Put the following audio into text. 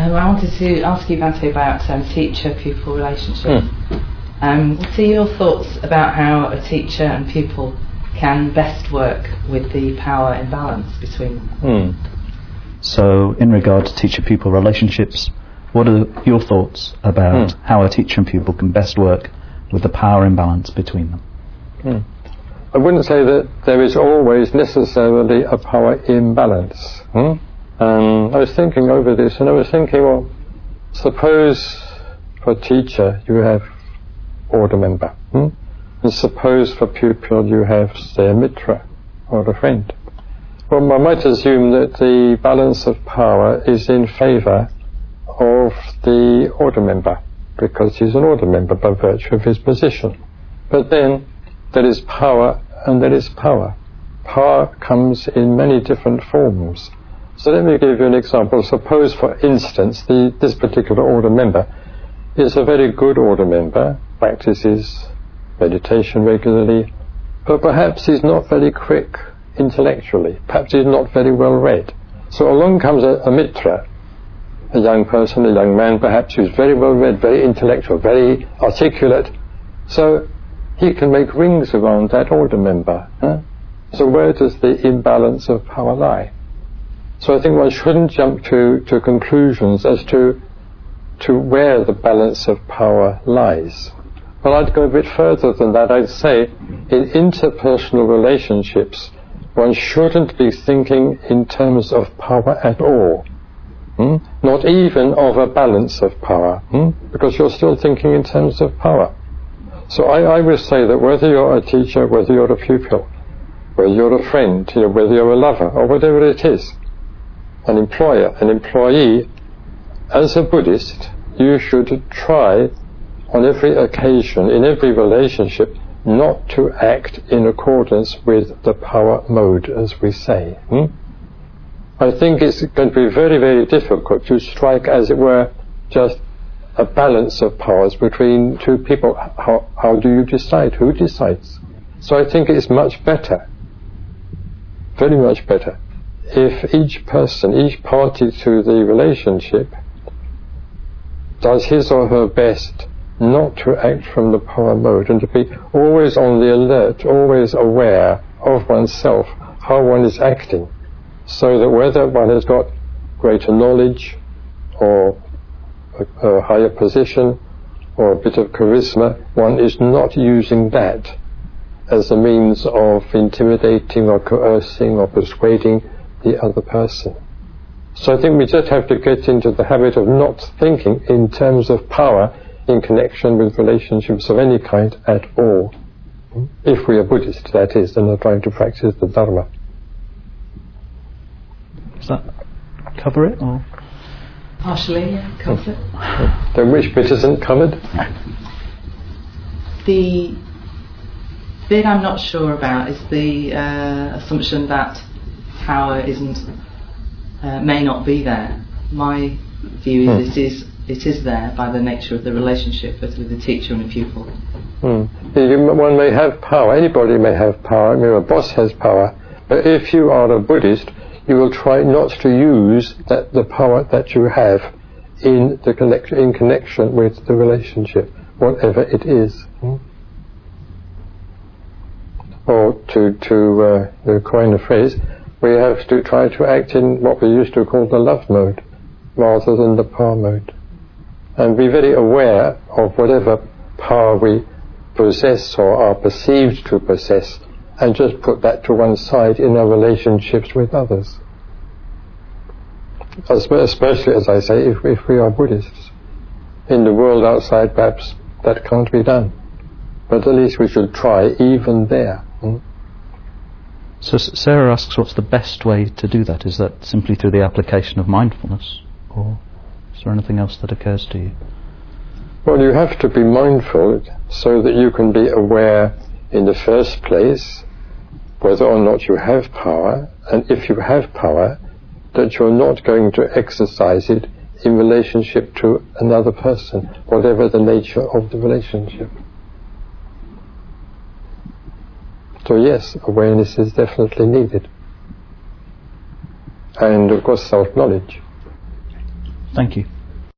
I wanted to ask you, Bhante, about teacher-pupil relationship. What are your thoughts about how a teacher and pupil can best work with the power imbalance between them? So, in regard to teacher-pupil relationships, what are your thoughts about how a teacher and pupil can best work with the power imbalance between them? I wouldn't say that there is always necessarily a power imbalance. I was thinking over this, and I was thinking, well, suppose for teacher you have order member, and suppose for pupil you have, say, a mitra or a friend. Well, one might assume that the balance of power is in favour of the order member, because he's an order member by virtue of his position. But then there is power and there is power. Power comes in many different forms. So let me give you an example. Suppose, for instance, this particular order member is a very good order member, practices meditation regularly, but perhaps he's not very quick intellectually, perhaps he's not very well read. So along comes a mitra, a young person, a young man perhaps, who's very well read, very intellectual, very articulate. So he can make rings around that order member. So where does the imbalance of power lie? So I think one shouldn't jump to conclusions as to where the balance of power lies. But I'd go a bit further than that. I'd say in interpersonal relationships, one shouldn't be thinking in terms of power at all. Not even of a balance of power, because you're still thinking in terms of power. So I would say that whether you're a teacher, whether you're a pupil, whether you're a friend, whether you're a lover, or whatever it is, an employer, an employee, as a Buddhist, you should try on every occasion, in every relationship, not to act in accordance with the power mode, as we say. I think it's going to be very, very difficult to strike, as it were, just a balance of powers between two people. How do you decide? Who decides? So I think it's much better, very much better, if each person, each party to the relationship does his or her best not to act from the power mode, and to be always on the alert, always aware of oneself, how one is acting, so that whether one has got greater knowledge or a higher position or a bit of charisma, one is not using that as a means of intimidating or coercing or persuading the other person. So I think we just have to get into the habit of not thinking in terms of power in connection with relationships of any kind at all. If we are Buddhist, that is, and are trying to practice the Dharma. Does that cover it, or? Partially, yeah, covers it. Then which bit isn't covered? The bit I'm not sure about is the assumption that power may not be there. My view is it is there by the nature of the relationship with the teacher and the pupil. One may have power, anybody may have power. I mean, a boss has power, but if you are a Buddhist, you will try not to use the power that you have in connection with the relationship, whatever it is. Or to coin a phrase, we have to try to act in what we used to call the love mode, rather than the power mode, and be very aware of whatever power we possess or are perceived to possess, and just put that to one side in our relationships with others. Especially, as I say, if we are Buddhists. In the world outside, perhaps that can't be done, but at least we should try even there. So Sarah asks, what's the best way to do that? Is that simply through the application of mindfulness, or is there anything else that occurs to you? Well, you have to be mindful so that you can be aware in the first place whether or not you have power, and if you have power, that you're not going to exercise it in relationship to another person, whatever the nature of the relationship. So yes, awareness is definitely needed. And of course self-knowledge. Thank you.